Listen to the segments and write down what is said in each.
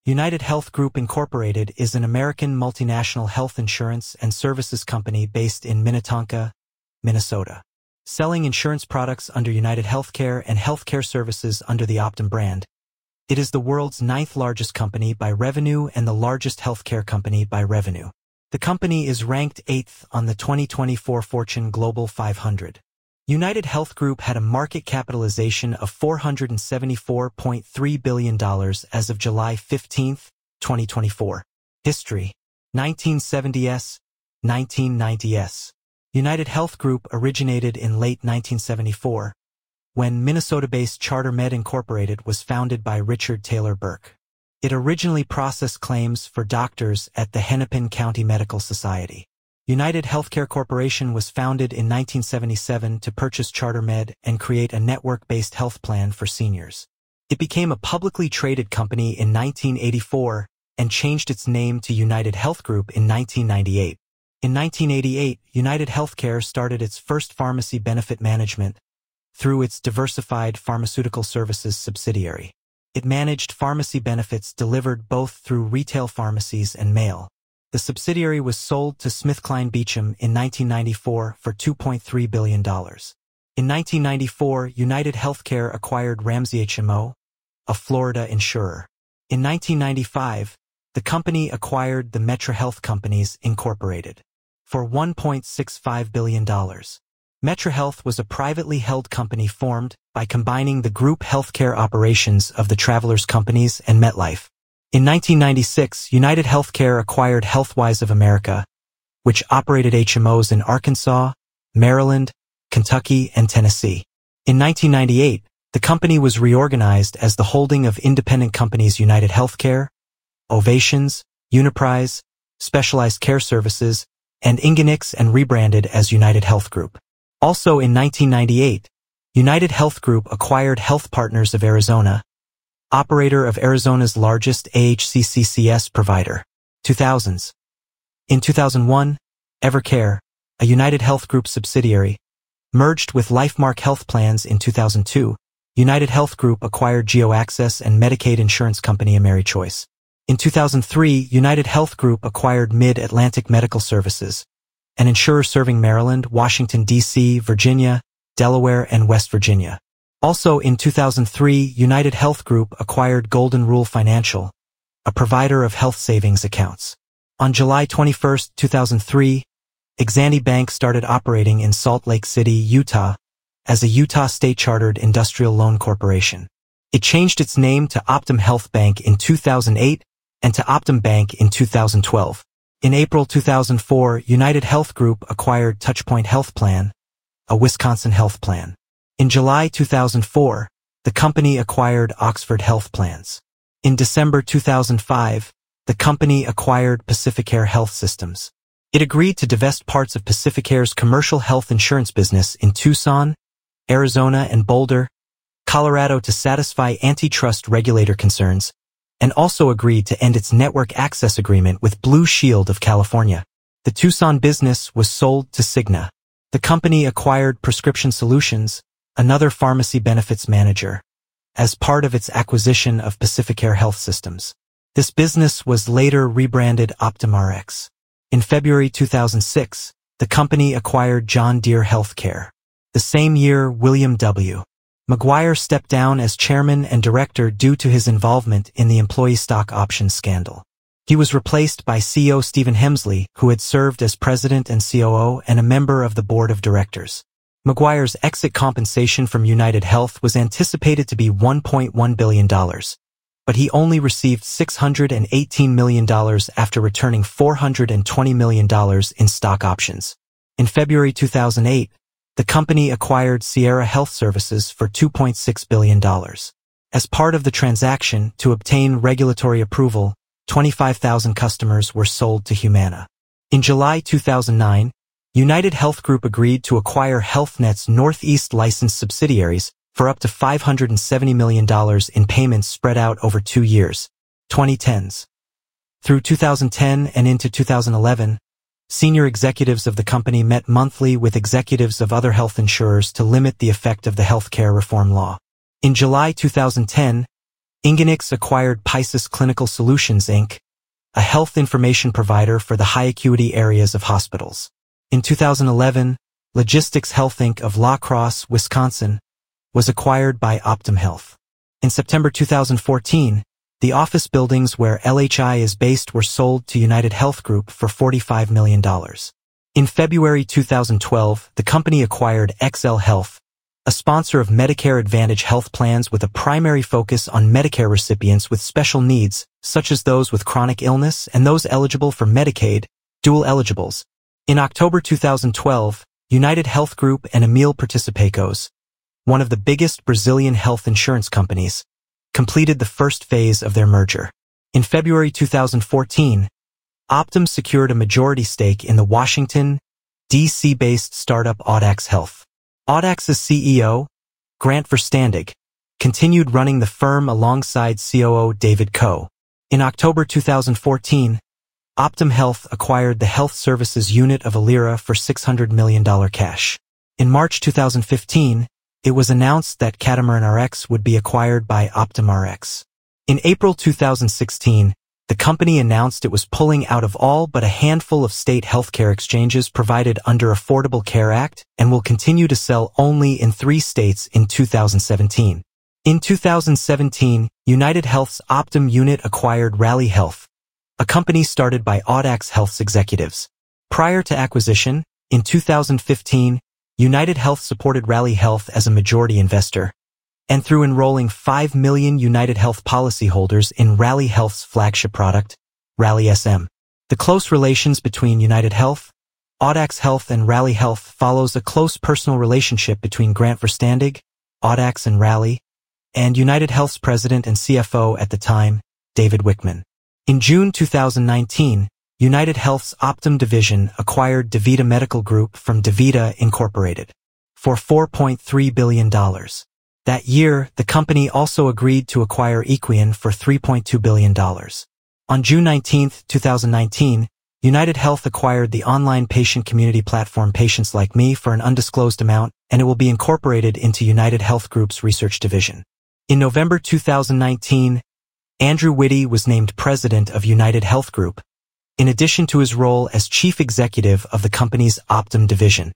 United Health Group Incorporated is an American multinational health insurance and services company based in Minnetonka, Minnesota, selling insurance products under United Healthcare and healthcare services under the Optum brand. It is the world's 9th largest company by revenue and the largest healthcare company by revenue. The company is ranked 8th on the 2024 Fortune Global 500. United Health Group had a market capitalization of $474.3 billion as of July 15, 2024. History: 1970s, 1990s. United Health Group originated in late 1974, when Minnesota-based CharterMed Incorporated was founded by Richard Taylor Burke. It originally processed claims for doctors at the Hennepin County Medical Society. United Healthcare Corporation was founded in 1977 to purchase CharterMed and create a network-based health plan for seniors. It became a publicly traded company in 1984 and changed its name to United Health Group in 1998. In 1988, United Healthcare started its first pharmacy benefit management through its Diversified Pharmaceutical Services subsidiary. It managed pharmacy benefits delivered both through retail pharmacies and mail. The subsidiary was sold to SmithKline Beecham in 1994 for $2.3 billion. In 1994, United Healthcare acquired Ramsey HMO, a Florida insurer. In 1995, the company acquired the Metra Health Companies, Incorporated, for $1.65 billion. Metra Health was a privately held company formed by combining the group healthcare operations of the Travelers Companies and MetLife. In 1996, United Healthcare acquired Healthwise of America, which operated HMOs in Arkansas, Maryland, Kentucky, and Tennessee. In 1998, the company was reorganized as the holding of independent companies United Healthcare, Ovations, Uniprise, Specialized Care Services, and Ingenix, and rebranded as United Health Group. Also in 1998, United Health Group acquired Health Partners of Arizona, operator of Arizona's largest AHCCCS provider. 2000s. In 2001, Evercare, a United Health Group subsidiary, merged with LifeMark Health Plans. In 2002, United Health Group acquired GeoAccess and Medicaid insurance company AmeriChoice. In 2003, United Health Group acquired Mid-Atlantic Medical Services, an insurer serving Maryland, Washington, D.C., Virginia, Delaware, and West Virginia. Also in 2003, United Health Group acquired Golden Rule Financial, a provider of health savings accounts. On July 21, 2003, Exani Bank started operating in Salt Lake City, Utah, as a Utah state-chartered industrial loan corporation. It changed its name to Optum Health Bank in 2008 and to Optum Bank in 2012. In April 2004, United Health Group acquired Touchpoint Health Plan, a Wisconsin health plan. In July 2004, the company acquired Oxford Health Plans. In December 2005, the company acquired Pacificare Health Systems. It agreed to divest parts of Pacificare's commercial health insurance business in Tucson, Arizona, and Boulder, Colorado to satisfy antitrust regulator concerns, and also agreed to end its network access agreement with Blue Shield of California. The Tucson business was sold to Cigna. The company acquired Prescription Solutions, another pharmacy benefits manager, as part of its acquisition of Pacificare Health Systems. This business was later rebranded OptumRx. In February 2006, the company acquired John Deere Healthcare. The same year, William W. McGuire stepped down as chairman and director due to his involvement in the employee stock options scandal. He was replaced by CEO Stephen Hemsley, who had served as president and COO and a member of the board of directors. McGuire's exit compensation from United Health was anticipated to be $1.1 billion, but he only received $618 million after returning $420 million in stock options. In February 2008, the company acquired Sierra Health Services for $2.6 billion. As part of the transaction, to obtain regulatory approval, 25,000 customers were sold to Humana. In July 2009, United Health Group agreed to acquire HealthNet's Northeast licensed subsidiaries for up to $570 million in payments spread out over 2 years, 2010s. Through 2010 and into 2011, senior executives of the company met monthly with executives of other health insurers to limit the effect of the healthcare reform law. In July 2010, Ingenix acquired Pisces Clinical Solutions, Inc., a health information provider for the high-acuity areas of hospitals. In 2011, Logistics Health Inc. of La Crosse, Wisconsin, was acquired by Optum Health. In September 2014, the office buildings where LHI is based were sold to United Health Group for $45 million. In February 2012, the company acquired XL Health, a sponsor of Medicare Advantage health plans with a primary focus on Medicare recipients with special needs, such as those with chronic illness and those eligible for Medicaid, dual eligibles. In October 2012, United Health Group and Amil Participacos, one of the biggest Brazilian health insurance companies, completed the first phase of their merger. In February 2014, Optum secured a majority stake in the Washington, D.C.-based startup Audax Health. Audax's CEO, Grant Verstandig, continued running the firm alongside COO David Coe. In October 2014, Optum Health acquired the health services unit of Alira for $600 million cash. In March 2015, it was announced that Catamaran Rx would be acquired by Optum Rx. In April 2016, the company announced it was pulling out of all but a handful of state healthcare exchanges provided under Affordable Care Act and will continue to sell only in 3 states in 2017. In 2017, United Health's Optum unit acquired Rally Health, a company started by Audax Health's executives. Prior to acquisition, in 2015, United Health supported Rally Health as a majority investor, and through enrolling 5 million United Health policyholders in Rally Health's flagship product, Rally SM. The close relations between United Health, Audax Health and Rally Health follows a close personal relationship between Grant Verstandig, Audax and Rally, and United Health's president and CFO at the time, David Wickman. In June 2019, United Health's Optum division acquired DaVita Medical Group from DaVita Incorporated for $4.3 billion. That year, the company also agreed to acquire Equian for $3.2 billion. On June 19, 2019, United Health acquired the online patient community platform Patients Like Me for an undisclosed amount, and it will be incorporated into United Health Group's research division. In November 2019, Andrew Whitty was named president of United Health Group, in addition to his role as chief executive of the company's Optum division.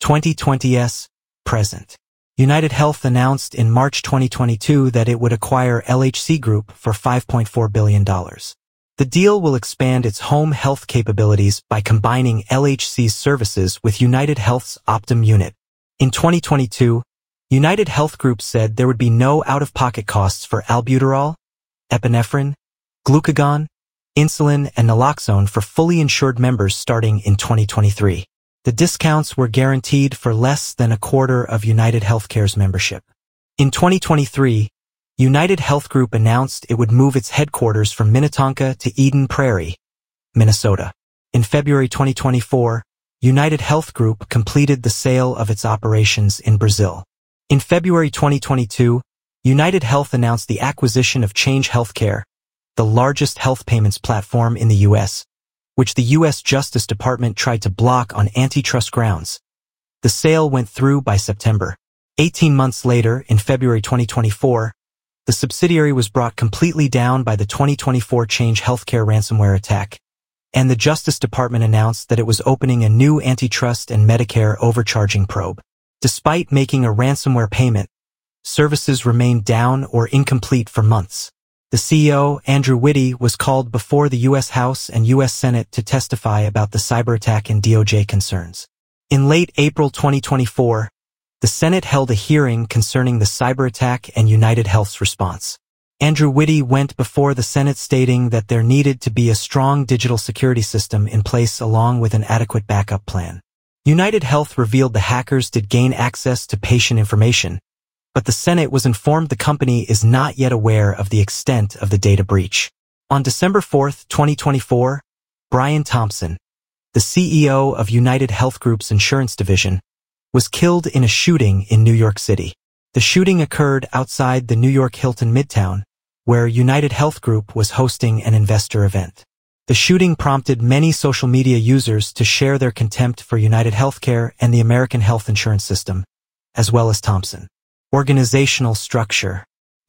2020s, present. United Health announced in March 2022 that it would acquire LHC Group for $5.4 billion. The deal will expand its home health capabilities by combining LHC's services with United Health's Optum unit. In 2022, United Health Group said there would be no out-of-pocket costs for albuterol, epinephrine, glucagon, insulin, and naloxone for fully insured members starting in 2023. The discounts were guaranteed for less than a quarter of United Healthcare's membership. In 2023, United Health Group announced it would move its headquarters from Minnetonka to Eden Prairie, Minnesota. In February 2024, United Health Group completed the sale of its operations in Brazil. In February 2022, United Health announced the acquisition of Change Healthcare, the largest health payments platform in the U.S., which the U.S. Justice Department tried to block on antitrust grounds. The sale went through by September. 18 months later, in February 2024, the subsidiary was brought completely down by the 2024 Change Healthcare ransomware attack, and the Justice Department announced that it was opening a new antitrust and Medicare overcharging probe. Despite making a ransomware payment, services remained down or incomplete for months. The CEO, Andrew Whitty, was called before the U.S. House and U.S. Senate to testify about the cyber attack and DOJ concerns. In late April 2024, the Senate held a hearing concerning the cyber attack and United Health's response. Andrew Whitty went before the Senate stating that there needed to be a strong digital security system in place along with an adequate backup plan. United Health revealed the hackers did gain access to patient information, but the Senate was informed the company is not yet aware of the extent of the data breach. On December 4, 2024, Brian Thompson, the CEO of United Health Group's insurance division, was killed in a shooting in New York City. The shooting occurred outside the New York Hilton Midtown, where United Health Group was hosting an investor event. The shooting prompted many social media users to share their contempt for United Healthcare and the American health insurance system, as well as Thompson. Organizational structure.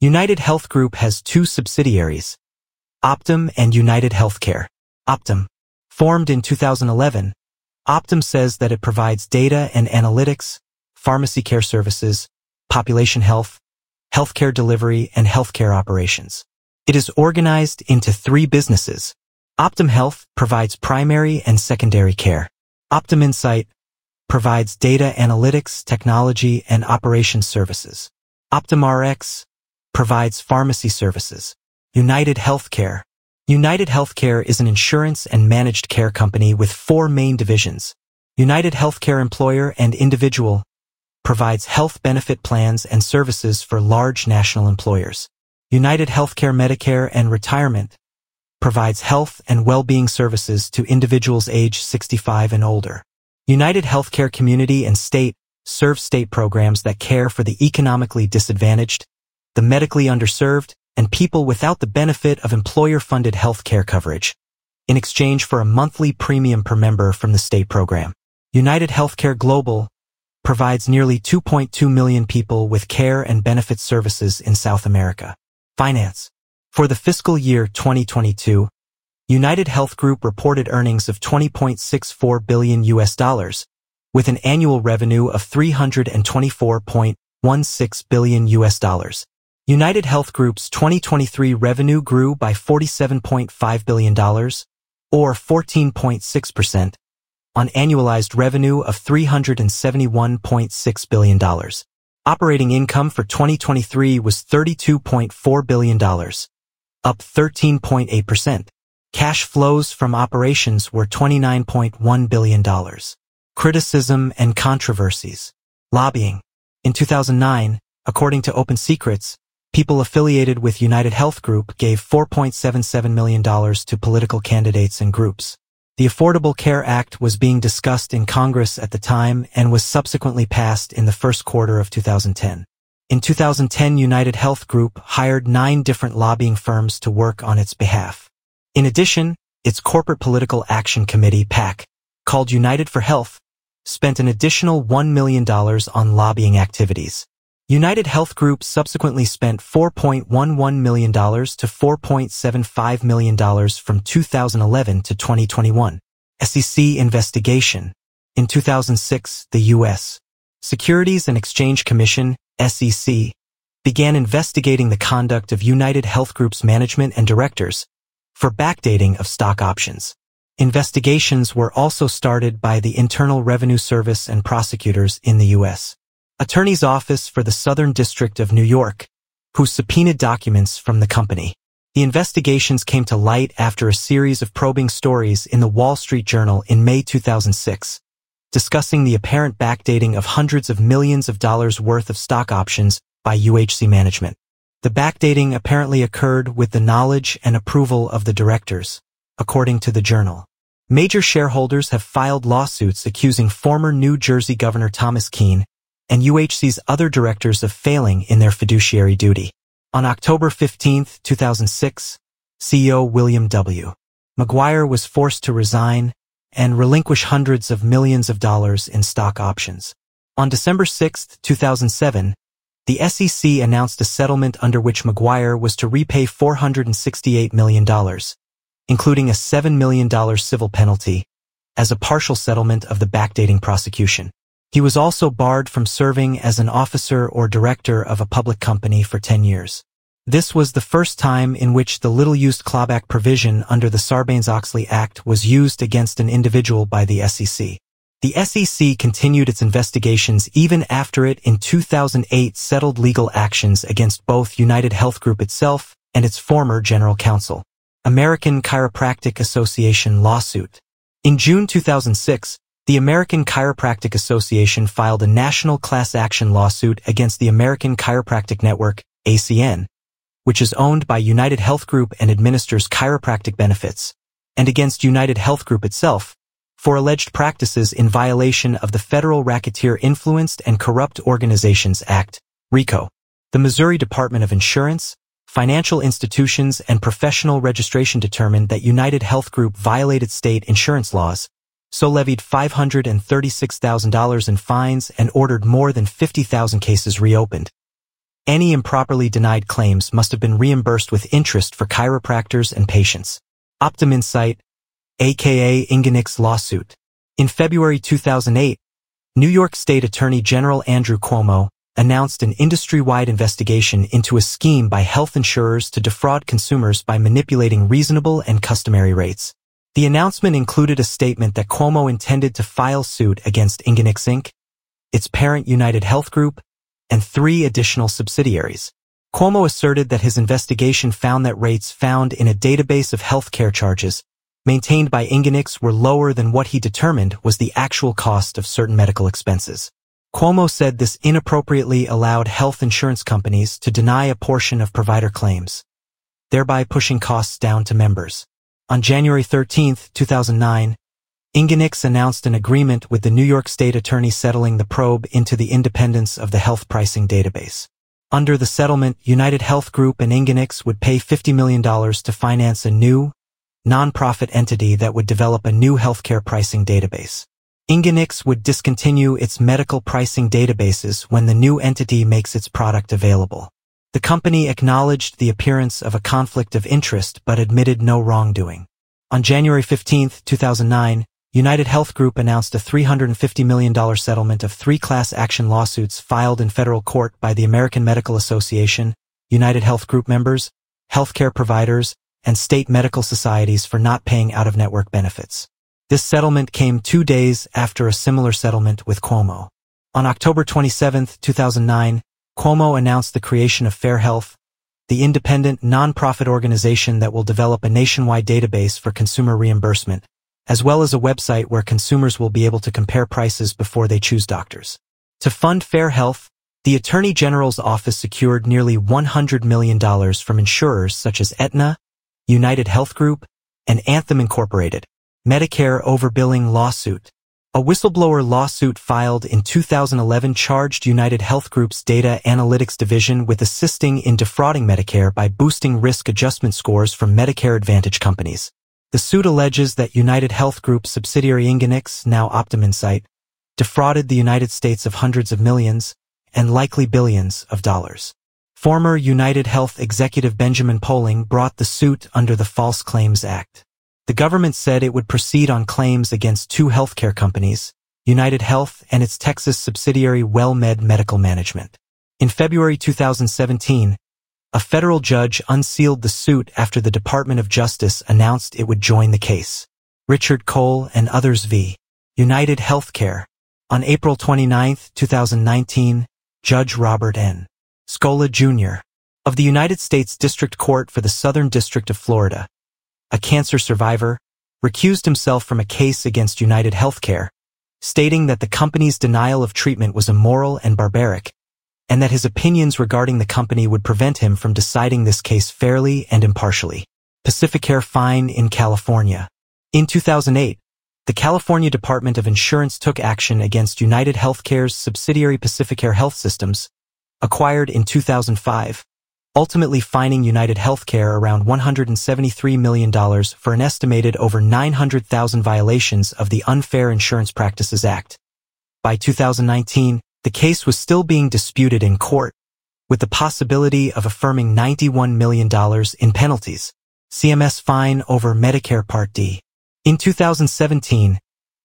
United Health Group has two subsidiaries, Optum and United Healthcare. Optum. Formed in 2011, Optum says that it provides data and analytics, pharmacy care services, population health, healthcare delivery, and healthcare operations. It is organized into three businesses. Optum Health provides primary and secondary care. Optum Insight provides data analytics, technology, and operations services. Optum Rx provides pharmacy services. United Healthcare. United Healthcare is an insurance and managed care company with four main divisions. United Healthcare Employer and Individual provides health benefit plans and services for large national employers. United Healthcare Medicare and Retirement provides health and well-being services to individuals age 65 and older. United Healthcare Community and State serves state programs that care for the economically disadvantaged, the medically underserved, and people without the benefit of employer-funded health care coverage, in exchange for a monthly premium per member from the state program. United Healthcare Global provides nearly 2.2 million people with care and benefit services in South America. Finance. For the fiscal year 2022, United Health Group reported earnings of $20.64 billion, with an annual revenue of $324.16 billion. United Health Group's 2023 revenue grew by $47.5 billion, or 14.6%, on annualized revenue of $371.6 billion. Operating income for 2023 was $32.4 billion, up 13.8%. Cash flows from operations were $29.1 billion. Criticism and controversies. Lobbying. In 2009, according to Open Secrets, people affiliated with United Health Group gave $4.77 million to political candidates and groups. The Affordable Care Act was being discussed in Congress at the time and was subsequently passed in the first quarter of 2010. In 2010, United Health Group hired 9 different lobbying firms to work on its behalf. In addition, its Corporate Political Action Committee, PAC, called United for Health, spent an additional $1 million on lobbying activities. United Health Group subsequently spent $4.11 million to $4.75 million from 2011 to 2021. SEC investigation. In 2006, the U.S. Securities and Exchange Commission, SEC, began investigating the conduct of United Health Group's management and directors for backdating of stock options. Investigations were also started by the Internal Revenue Service and prosecutors in the U.S. Attorney's Office for the Southern District of New York, who subpoenaed documents from the company. The investigations came to light after a series of probing stories in the Wall Street Journal in May 2006, discussing the apparent backdating of hundreds of millions of dollars worth of stock options by UHC management. The backdating apparently occurred with the knowledge and approval of the directors, according to the journal. Major shareholders have filed lawsuits accusing former New Jersey Governor Thomas Keene and UHC's other directors of failing in their fiduciary duty. On October 15, 2006, CEO William W. McGuire was forced to resign and relinquish hundreds of millions of dollars in stock options. On December 6, 2007, the SEC announced a settlement under which McGuire was to repay $468 million, including a $7 million civil penalty, as a partial settlement of the backdating prosecution. He was also barred from serving as an officer or director of a public company for 10 years. This was the first time in which the little-used clawback provision under the Sarbanes-Oxley Act was used against an individual by the SEC. The SEC continued its investigations even after it in 2008 settled legal actions against both United Health Group itself and its former general counsel. American Chiropractic Association lawsuit. In June 2006, the American Chiropractic Association filed a national class action lawsuit against the American Chiropractic Network, ACN, which is owned by United Health Group and administers chiropractic benefits, and against United Health Group itself, for alleged practices in violation of the Federal Racketeer Influenced and Corrupt Organizations Act, RICO. The Missouri Department of Insurance, Financial Institutions and Professional Registration determined that United Health Group violated state insurance laws, so levied $536,000 in fines and ordered more than 50,000 cases reopened. Any improperly denied claims must have been reimbursed with interest for chiropractors and patients. OptumInsight, aka Ingenix lawsuit. In February 2008, New York State Attorney General Andrew Cuomo announced an industry-wide investigation into a scheme by health insurers to defraud consumers by manipulating reasonable and customary rates. The announcement included a statement that Cuomo intended to file suit against Ingenix Inc., its parent United Health Group, and 3 additional subsidiaries. Cuomo asserted that his investigation found that rates found in a database of healthcare charges maintained by Ingenix were lower than what he determined was the actual cost of certain medical expenses. Cuomo said this inappropriately allowed health insurance companies to deny a portion of provider claims, thereby pushing costs down to members. On January 13, 2009, Ingenix announced an agreement with the New York State Attorney settling the probe into the independence of the health pricing database. Under the settlement, United Health Group and Ingenix would pay $50 million to finance a new, non-profit entity that would develop a new healthcare pricing database. Ingenix would discontinue its medical pricing databases when the new entity makes its product available. The company acknowledged the appearance of a conflict of interest but admitted no wrongdoing. On January 15, 2009, United Health Group announced a $350 million settlement of 3 class action lawsuits filed in federal court by the American Medical Association, United Health Group members, healthcare providers, and state medical societies for not paying out-of-network benefits. This settlement came 2 days after a similar settlement with Cuomo. On October 27, 2009, Cuomo announced the creation of Fair Health, the independent, non-profit organization that will develop a nationwide database for consumer reimbursement, as well as a website where consumers will be able to compare prices before they choose doctors. To fund Fair Health, the Attorney General's office secured nearly $100 million from insurers such as Aetna, United Health Group, and Anthem Incorporated. Medicare overbilling lawsuit. A whistleblower lawsuit filed in 2011 charged United Health Group's data analytics division with assisting in defrauding Medicare by boosting risk adjustment scores from Medicare Advantage companies. The suit alleges that United Health Group's subsidiary Ingenix, now OptumInsight, defrauded the United States of hundreds of millions, and likely billions, of dollars. Former United Health executive Benjamin Poling brought the suit under the False Claims Act. The government said it would proceed on claims against 2 healthcare companies, United Health and its Texas subsidiary WellMed Medical Management. In February 2017, a federal judge unsealed the suit after the Department of Justice announced it would join the case. Richard Cole and others v. United Healthcare. On April 29, 2019, Judge Robert N. Scola, Jr. of the United States District Court for the Southern District of Florida, a cancer survivor, recused himself from a case against United Healthcare, stating that the company's denial of treatment was immoral and barbaric, and that his opinions regarding the company would prevent him from deciding this case fairly and impartially. Pacificare fine in California. In 2008, the California Department of Insurance took action against United Healthcare's subsidiary Pacificare Health Systems, acquired in 2005, ultimately fining United Healthcare around $173 million for an estimated over 900,000 violations of the Unfair Insurance Practices Act. By 2019, the case was still being disputed in court, with the possibility of affirming $91 million in penalties. CMS fine over Medicare Part D. In 2017,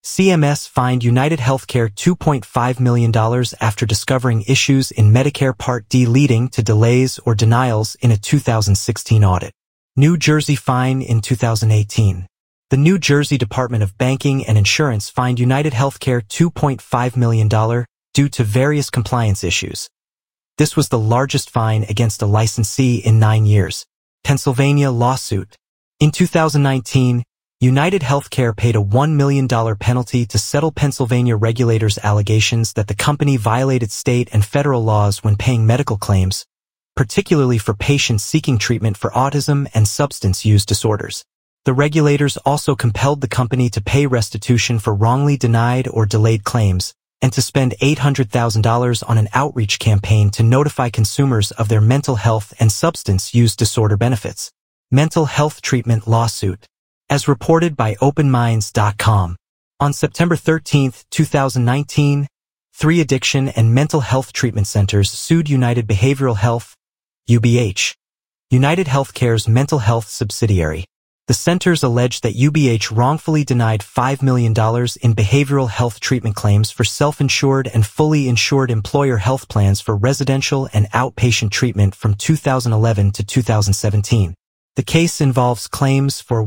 CMS fined United Healthcare $2.5 million after discovering issues in Medicare Part D leading to delays or denials in a 2016 audit. New Jersey fine in 2018. The New Jersey Department of Banking and Insurance fined United Healthcare $2.5 million due to various compliance issues. This was the largest fine against a licensee in 9 years. Pennsylvania lawsuit. In 2019, United Healthcare paid a $1 million penalty to settle Pennsylvania regulators' allegations that the company violated state and federal laws when paying medical claims, particularly for patients seeking treatment for autism and substance use disorders. The regulators also compelled the company to pay restitution for wrongly denied or delayed claims, and to spend $800,000 on an outreach campaign to notify consumers of their mental health and substance use disorder benefits. Mental health treatment lawsuit. As reported by OpenMinds.com. On September 13, 2019, 3 addiction and mental health treatment centers sued United Behavioral Health, UBH, United Healthcare's mental health subsidiary. The centers alleged that UBH wrongfully denied $5 million in behavioral health treatment claims for self-insured and fully insured employer health plans for residential and outpatient treatment from 2011 to 2017. The case involves claims for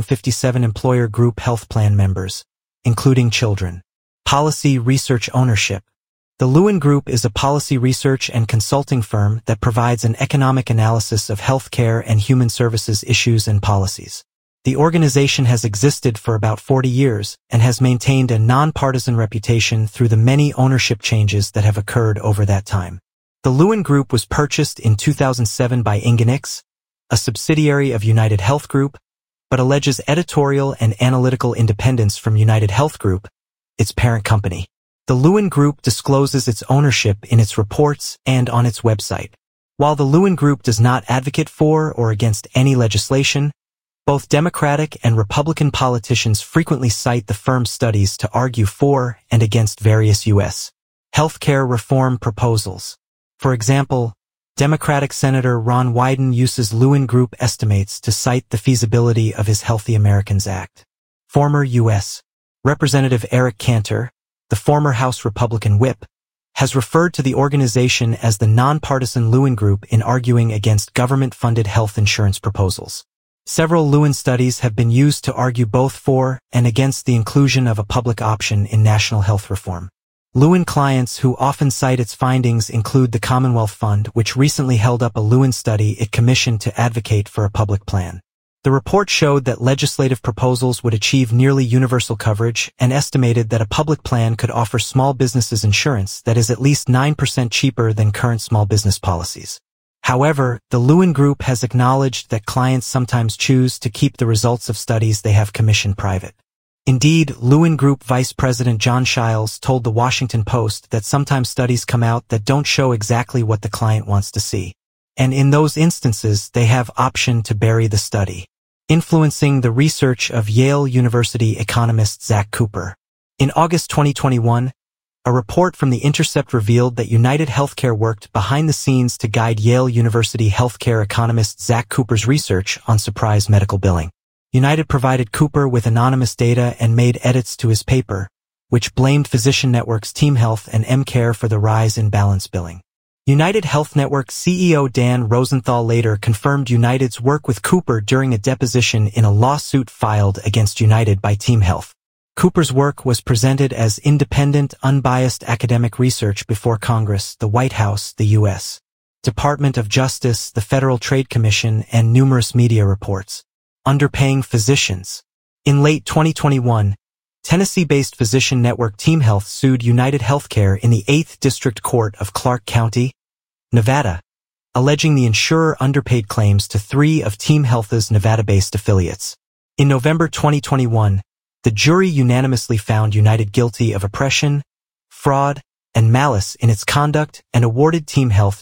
157 employer group health plan members, including children. Policy Research Ownership. The Lewin Group is a policy research and consulting firm that provides an economic analysis of healthcare and human services issues and policies. The organization has existed for about 40 years and has maintained a nonpartisan reputation through the many ownership changes that have occurred over that time. The Lewin Group was purchased in 2007 by Ingenix, a subsidiary of United Health Group, but alleges editorial and analytical independence from United Health Group, its parent company. The Lewin Group discloses its ownership in its reports and on its website. While the Lewin Group does not advocate for or against any legislation, both Democratic and Republican politicians frequently cite the firm's studies to argue for and against various U.S. healthcare reform proposals. For example, Democratic Senator Ron Wyden uses Lewin Group estimates to cite the feasibility of his Healthy Americans Act. Former U.S. Representative Eric Cantor, the former House Republican whip, has referred to the organization as the nonpartisan Lewin Group in arguing against government-funded health insurance proposals. Several Lewin studies have been used to argue both for and against the inclusion of a public option in national health reform. Lewin clients who often cite its findings include the Commonwealth Fund, which recently held up a Lewin study it commissioned to advocate for a public plan. The report showed that legislative proposals would achieve nearly universal coverage and estimated that a public plan could offer small businesses insurance that is at least 9% cheaper than current small business policies. However, the Lewin Group has acknowledged that clients sometimes choose to keep the results of studies they have commissioned private. Indeed, Lewin Group Vice President John Shiles told the Washington Post that sometimes studies come out that don't show exactly what the client wants to see. And in those instances, they have option to bury the study, influencing the research of Yale University economist Zach Cooper. In August 2021, a report from The Intercept revealed that United Healthcare worked behind the scenes to guide Yale University healthcare economist Zach Cooper's research on surprise medical billing. United provided Cooper with anonymous data and made edits to his paper, which blamed Physician Network's TeamHealth and M-Care for the rise in balance billing. United Health Network CEO Dan Rosenthal later confirmed United's work with Cooper during a deposition in a lawsuit filed against United by TeamHealth. Cooper's work was presented as independent, unbiased academic research before Congress, the White House, the U.S. Department of Justice, the Federal Trade Commission, and numerous media reports. Underpaying physicians. In late 2021, Tennessee-based physician network TeamHealth sued United Healthcare in the 8th District Court of Clark County, Nevada, alleging the insurer underpaid claims to 3 of TeamHealth's Nevada-based affiliates. In November 2021, the jury unanimously found United guilty of oppression, fraud, and malice in its conduct and awarded TeamHealth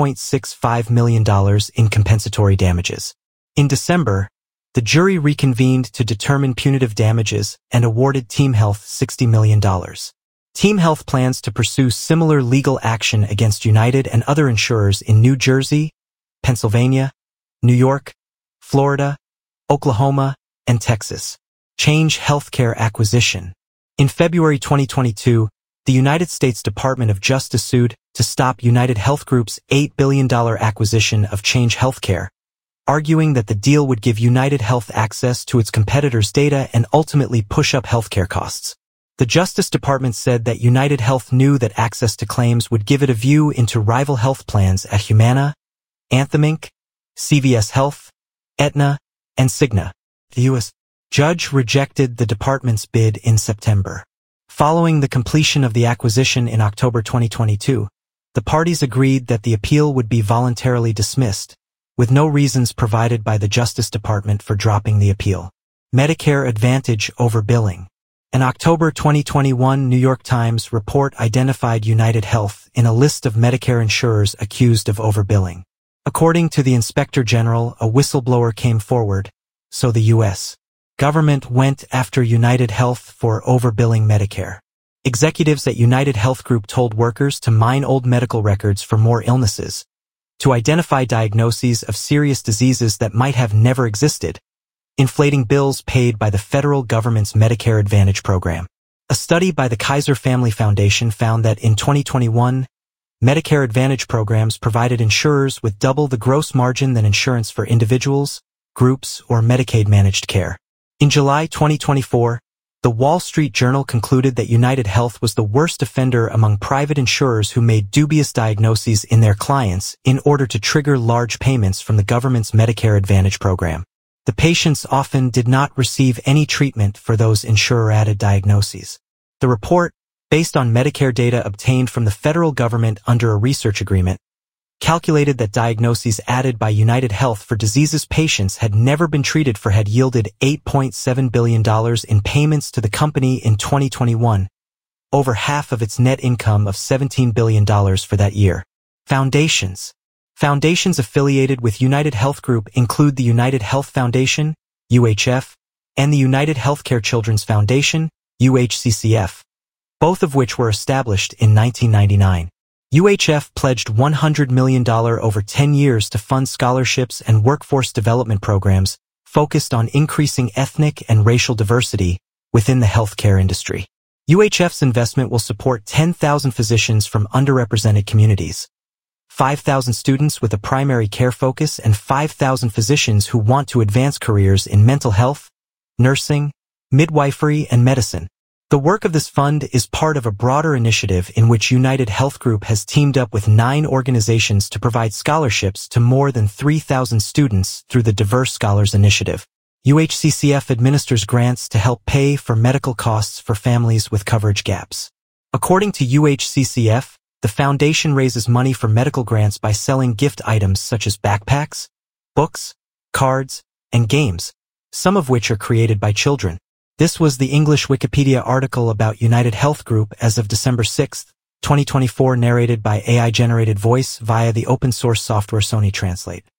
$2.65 million in compensatory damages. In December, the jury reconvened to determine punitive damages and awarded TeamHealth $60 million. TeamHealth plans to pursue similar legal action against United and other insurers in New Jersey, Pennsylvania, New York, Florida, Oklahoma, and Texas. Change Healthcare acquisition. In February 2022, the United States Department of Justice sued to stop United Health Group's $8 billion acquisition of Change Healthcare, arguing that the deal would give United Health access to its competitors' data and ultimately push up healthcare costs. The Justice Department said that United Health knew that access to claims would give it a view into rival health plans at Humana, Anthem Inc., CVS Health, Aetna, and Cigna. The U.S. judge rejected the department's bid in September. Following the completion of the acquisition in October 2022, the parties agreed that the appeal would be voluntarily dismissed, with no reasons provided by the Justice Department for dropping the appeal. Medicare Advantage overbilling. An October 2021 New York Times report identified United Health in a list of Medicare insurers accused of overbilling. According to the Inspector General, a whistleblower came forward, so the U.S. government went after United Health for overbilling Medicare. Executives at United Health Group told workers to mine old medical records for more illnesses, to identify diagnoses of serious diseases that might have never existed, inflating bills paid by the federal government's Medicare Advantage program. A study by the Kaiser Family Foundation found that in 2021, Medicare Advantage programs provided insurers with double the gross margin than insurance for individuals, groups, or Medicaid-managed care. In July 2024, the Wall Street Journal concluded that United Health was the worst offender among private insurers who made dubious diagnoses in their clients in order to trigger large payments from the government's Medicare Advantage program. The patients often did not receive any treatment for those insurer-added diagnoses. The report, based on Medicare data obtained from the federal government under a research agreement, calculated that diagnoses added by United Health for diseases patients had never been treated for had yielded $8.7 billion in payments to the company in 2021, over half of its net income of $17 billion for that year. Foundations. Foundations affiliated with United Health Group include the United Health Foundation, UHF, and the United Healthcare Children's Foundation, UHCCF, both of which were established in 1999. UHF pledged $100 million over 10 years to fund scholarships and workforce development programs focused on increasing ethnic and racial diversity within the healthcare industry. UHF's investment will support 10,000 physicians from underrepresented communities, 5,000 students with a primary care focus, and 5,000 physicians who want to advance careers in mental health, nursing, midwifery, and medicine. The work of this fund is part of a broader initiative in which United Health Group has teamed up with 9 organizations to provide scholarships to more than 3,000 students through the Diverse Scholars Initiative. UHCCF administers grants to help pay for medical costs for families with coverage gaps. According to UHCCF, the foundation raises money for medical grants by selling gift items such as backpacks, books, cards, and games, some of which are created by children. This was the English Wikipedia article about United Health Group as of December 6, 2024, narrated by AI-generated voice via the open-source software Sony Translate.